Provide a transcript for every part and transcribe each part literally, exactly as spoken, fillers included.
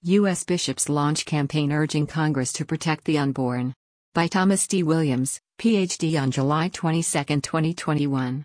U S bishops launch campaign urging Congress to protect the unborn. By Thomas D. Williams, P H D on July twenty-second, twenty twenty-one.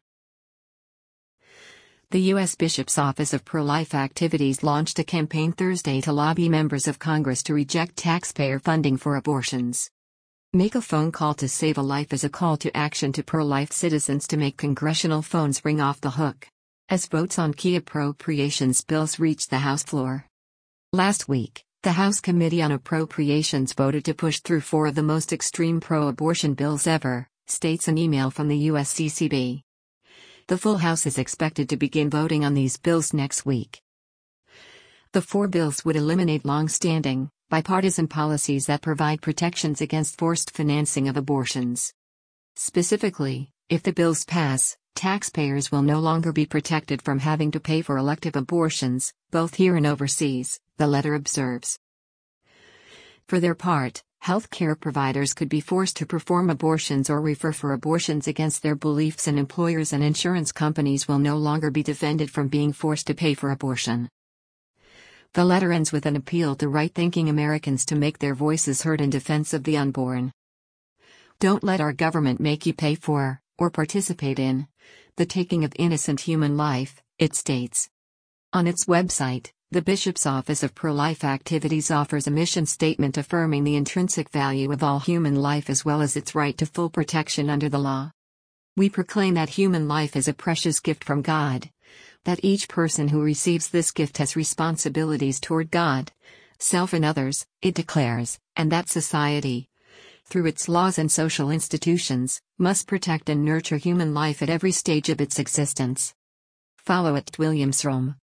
The U S Bishop's Office of Pro-Life Activities launched a campaign Thursday to lobby members of Congress to reject taxpayer funding for abortions. Make a phone call to save a life is a call to action to pro-life citizens to make congressional phones ring off the hook, as votes on key appropriations bills reached the House floor. Last week, the House Committee on Appropriations voted to push through four of the most extreme pro-abortion bills ever, states an email from the U S C C B. The full House is expected to begin voting on these bills next week. The four bills would eliminate long-standing, bipartisan policies that provide protections against forced financing of abortions. Specifically, if the bills pass, taxpayers will no longer be protected from having to pay for elective abortions, both here and overseas, the letter observes. For their part, healthcare providers could be forced to perform abortions or refer for abortions against their beliefs, and employers and insurance companies will no longer be defended from being forced to pay for abortion. The letter ends with an appeal to right-thinking Americans to make their voices heard in defense of the unborn. Don't let our government make you pay for, or participate in, the taking of innocent human life, it states. On its website, the Bishop's Office of Pro-Life Activities offers a mission statement affirming the intrinsic value of all human life as well as its right to full protection under the law. We proclaim that human life is a precious gift from God, that each person who receives this gift has responsibilities toward God, self and others, it declares, and that society, through its laws and social institutions, must protect and nurture human life at every stage of its existence. Follow at Williams Rome.